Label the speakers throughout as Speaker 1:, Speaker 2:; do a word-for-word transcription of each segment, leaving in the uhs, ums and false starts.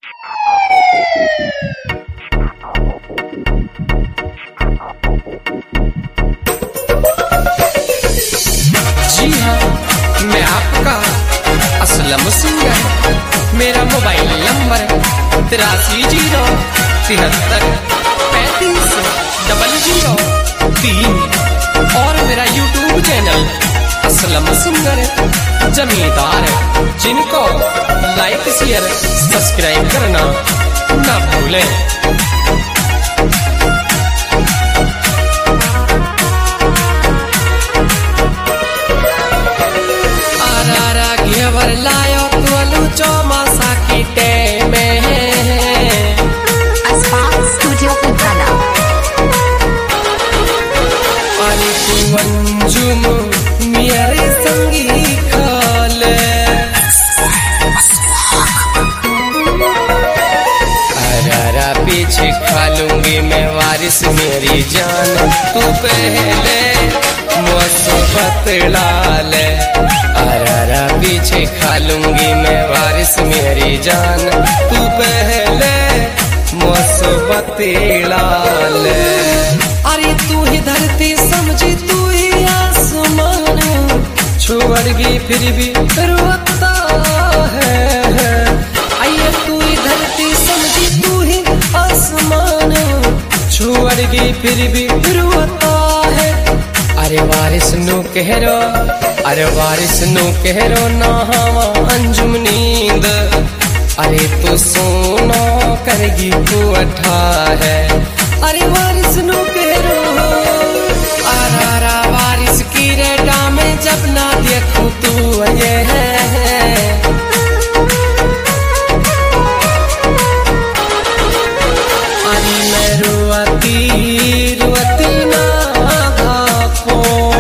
Speaker 1: जी हाँ, मैं आपका असलम सिंगर। मेरा मोबाइल नंबर तिरासी जीरो तिहत्तर पैंतीस डबल जीरो तीन और मेरा YouTube channel Aslam singer Zamindar, जिनको लाइक शेयर सब्सक्राइब करना ना भूलें। आरारा घेवर लायो तुअलू चौमासा की टे में
Speaker 2: स्टूडियो उजाला
Speaker 1: पानी तू अंजुम मेरे संगी खाले। आरारा पीछे खा लूंगी मैं वारिस मेरी जान, तू पहले मुसीबत डाले। आरारा पीछे खा लूंगी मैं वारिस मेरी जान, तू पहले मुसीबत डाले। अरे तू ही धरती समझी तू ही आसमान, छोड़गी फिर भी रोता है। आइए तू ही धरती समझी तू ही आसमान, छोड़गी फिर भी रोता है। अरे वारिस नु कहरो, अरे वारिस नु कहरो ना हवा अंजुम नींद। अरे तू सोना करेगी तू अठा है। अरे वारिस नु कहरो, आरारा वारिस की रेटा में जब ना देखूं तू ये है। अरे मैं रुआती रुआती ना घापो,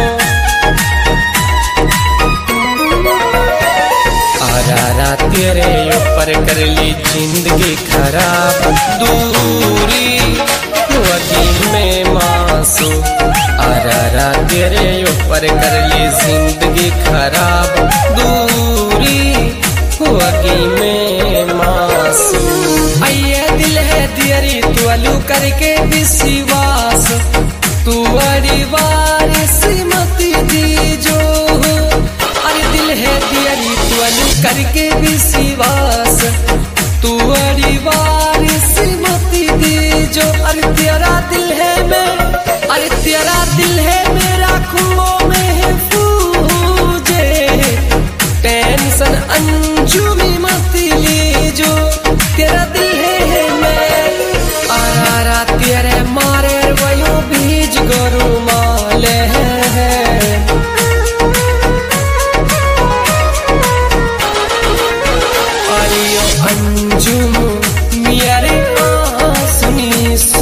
Speaker 1: आरारा तेरे ऊपर कर ली जिंदगी खराब। दूरी वही में मासू, आरारा तेरे ऊपर कर ली जिंदगी खराब। दूरी वही में मासू। आइए दिल है दियरी तू अलू करके विश्वास, तू अड़ी वारिस मती दी जो। अरे दिल है दियरी तू अलू करके विश्वास, तू अड़ी वारिस मती दी जो। अरे तेरा दिल है मैं, अरे तेरा दिल है मेरा खूबों में फूजे। टेंशन अंजुमी मती ली जो, तेरा दिल है मैं। आरारा तेरे मारे वयो बीज गोरु माले है। अरियो अंजुम मेरे आसनी सू,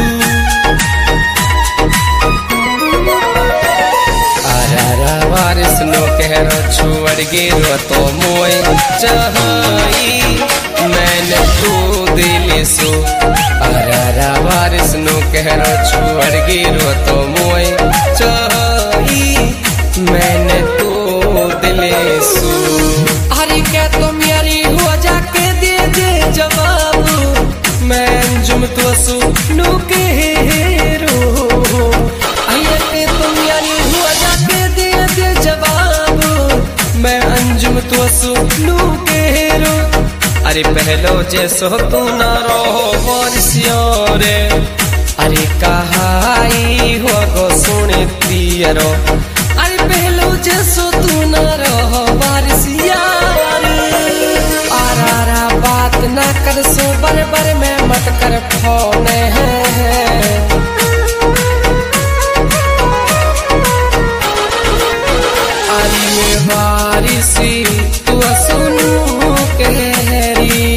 Speaker 1: आरारा वारिस नो कहरो छुअड़ गिरो तो मोए चाहई मैंने तू दिल सो। आरारा वारिस नो कहरो छुअड़ गिरो तो मोए चाहई मैंने तू दिल सो। अरे क्या तो मेरी हो जाके दे दे जवाब, मैं अंजुम तो सु नु कहरो। आइए के तो मेरी हो जाके दे दे जवाब, मैं अंजुम तो सु नु कहरो। अरे पहलो जैसो तू ना रहो वारिसियो रे, अरे कहाई हो गो सुने तियरो। अरे पहलो जैसो तू ना रहो वारिसिया रे, आरारा बात ना कर सो बर बर में मत कर फोन है। अरे ये वारिसी तू सुनू कहरी,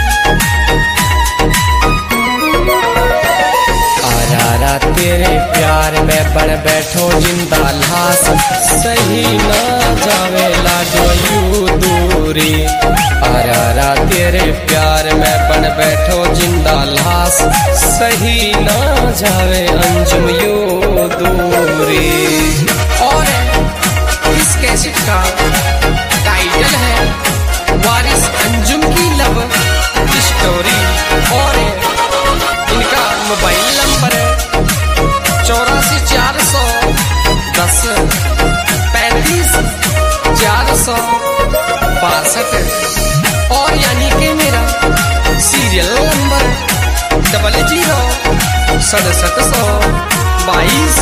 Speaker 1: आरारा तेरे प्यार में बड़ बैठो जिंदा लाश, सही ना जावे लाडो यू दूरी। आरारा तेरे प्यार में बन बैठो जिंदा लाश, सही ना जावे अंजुम यू दूरी। और इस कैसेट का टाइटल है वारिस अंजुम की लव स्टोरी। सौ बासठ और यानी कि मेरा सीरियल नंबर डबल जीरो सड़सठ सौ बाईस।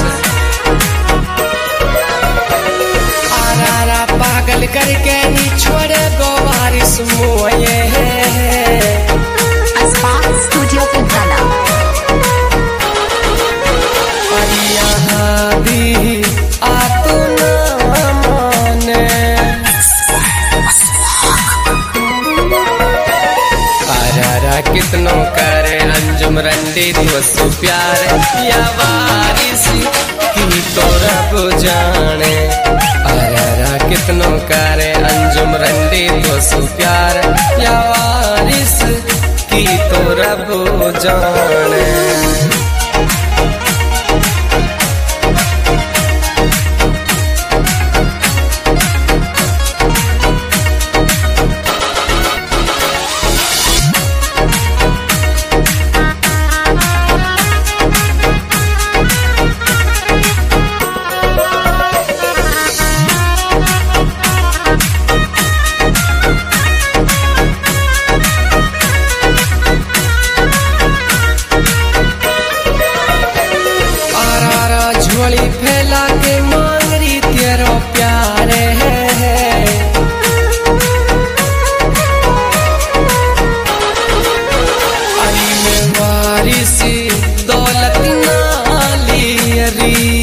Speaker 1: आरारा पागल करके नी छोड़े गो बारिश मोये
Speaker 2: Aspa Studio Pintana.
Speaker 1: और यहाँ भी आ तो ना माने आरारा कितनों करे अंजुम रंडी दोस्तों प्यार या वारिस की तो रब जाने। आरारा कितनों करे अंजुम रंडी दोस्तों प्यार या वारिस की तो रब जाने। झोली फैला के मांग रही तेरो प्यारे है अली में वारिसी दौलत नाली री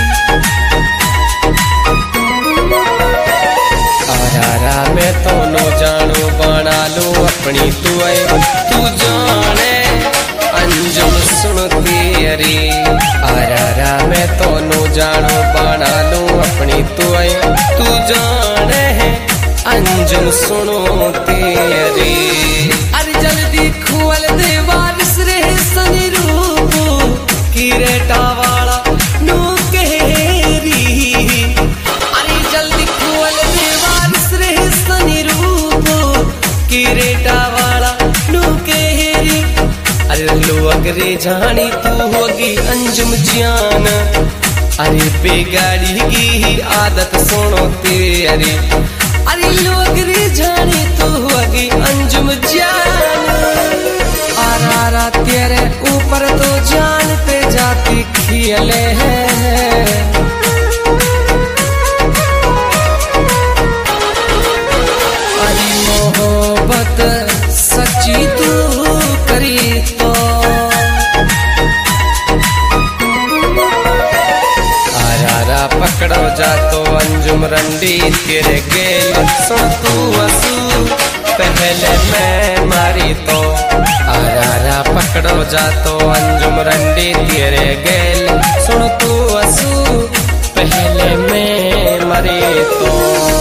Speaker 1: आरारा में तो नो जानो बना लो अपनी तू तू जाने अंजुम सुनती अरी। आरारा मैं तो नो जानो बना लूं अपनी तू तू जाने है अंजुम सुनो तेरी। अरे जल्दी खोल दे वारिस रे सनी रूप किरेटा वाला नो केरी। अरे जल्दी खोल दे वारिस रे सनी रूप किरेटा वाला नो केरी। अरे लो अगरे जानी तू होगी अंजुम जान अरे बेगाड़ी की आदत सुनो तेरी। अरे लो अगरे जानी तू होगी अंजुम जान आरारा तेरे ऊपर तो जान पे जाती खिले हैं। अरे मोहब्बत सच्ची तू करी तो आरारा पकड़ो जा तो अंजुम रंडी तेरे गेल सुन तू असू पहले मैं मारी तो। आरारा पकड़ो जा तो अंजुम रंडी तेरे गेल सुन तू असू पहले मैं मारी तो।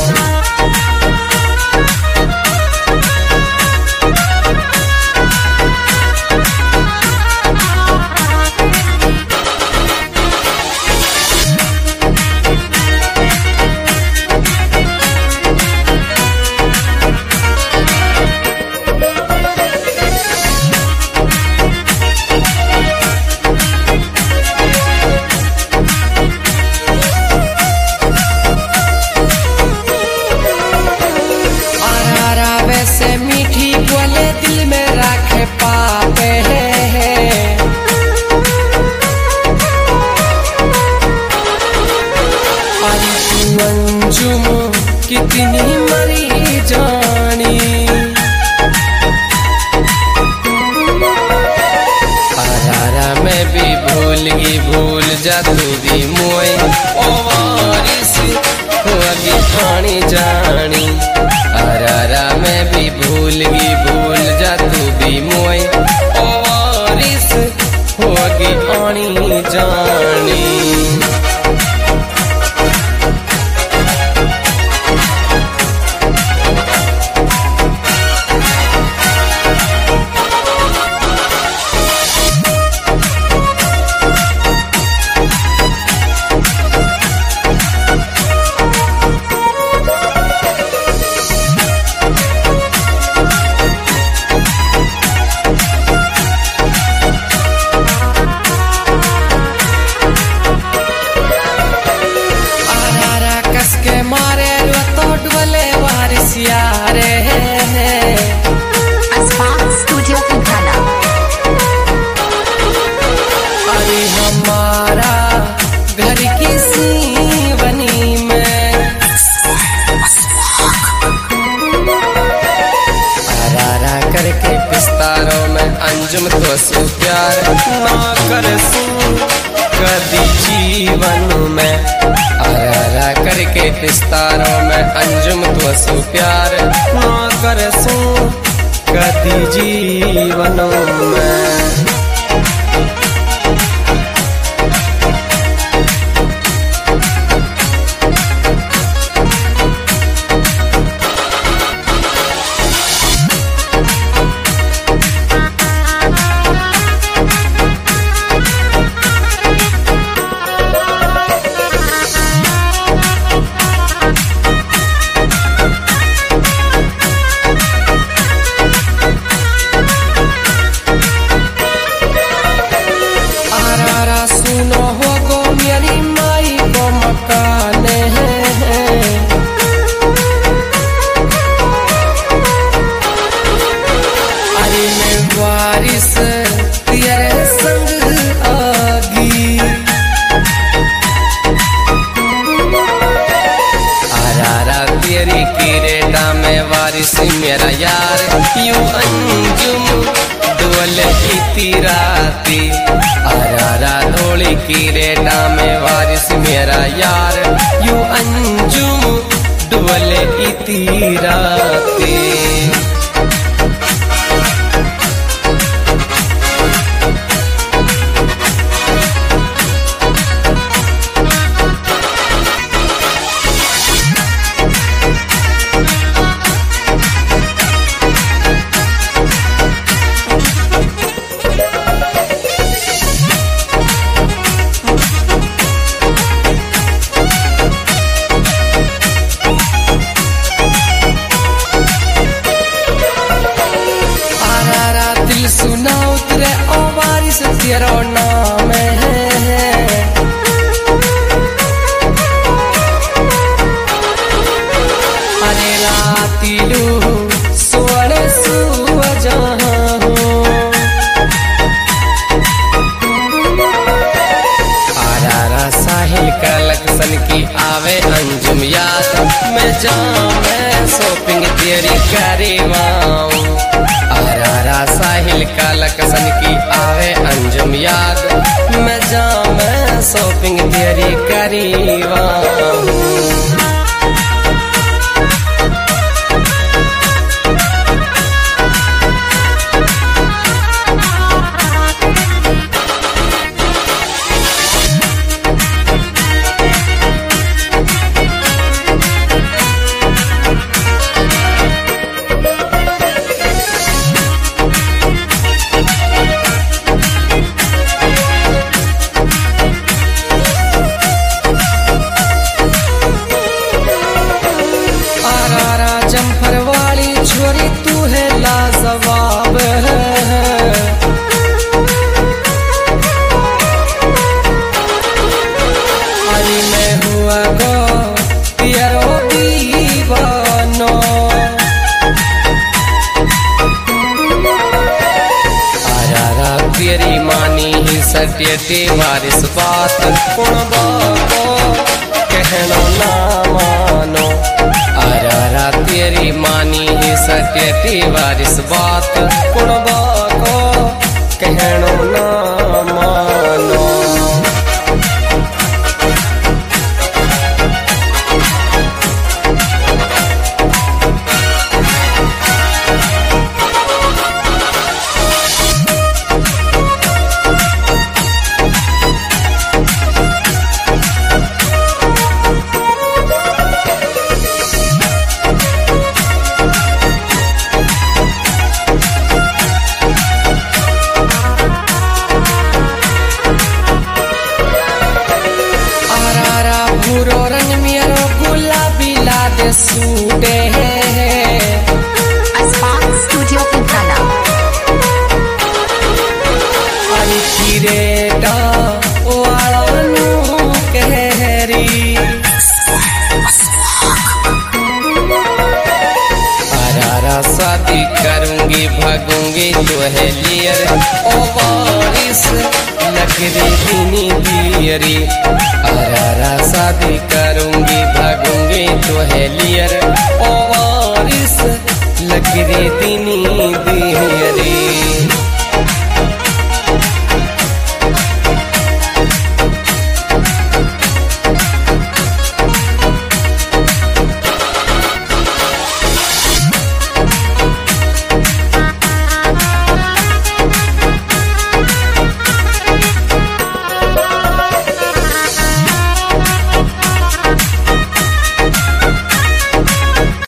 Speaker 1: से मीठी बोले दिल में रखे पापे है अरे तू अंजुम कितनी मरी जानी। आरारा में भी भूल गई भूल जा तू भी मोए ओ वारिस होगी पानी जानी। आरारा में भी भूल गई भूल जा तू भी मोए ओ वारिस होगी पानी जानी। विस्तारों में अंजुम तो सु प्यार ना कर सू कदी जीवन में आरा करके विस्तारों में अंजुम तो सु प्यार ना कर सू कदी जीवनों में। मेरा यार यू अंजुम डोल की राती आरा धोली की रेटा में वारिस मेरा यार यू अंजुम डोल की राती। सुना उतरे ओ वारिस तेरो नाम है अरे लातिलू सोने सुव जहां आरा साहिल का लक्ष्मण की आवे अंजुम याद मैं जाऊं मैं शॉपिंग तेरी करीवाऊं आरा साहिल का लक्ष्मण की आवे अंजुम याद मैं जा मैं शॉपिंग तेरी करीवा। जम्फर वाली छोरी तू है लाजवाब अरे मैं हुआ गो तेरो दीवानो आरा तेरी मानी ही सत्यते वारिस बात कौन बाबो कहनो ना मानो आरा तेरी मानी ही सत्यती वारिस बात कुणबा को कहनो ना मानो। सूटे
Speaker 2: Spark Studio Pinhana
Speaker 1: अरे किरेटा वालों कहरी आरा शादी करूंगी भागूंगी तो है लियर ओ बारिश लकड़ी दीनी दियरी आरा शादी करूंगी भागूंगी तो है लियर ओ वारिस लकड़ी दीनी दियरी।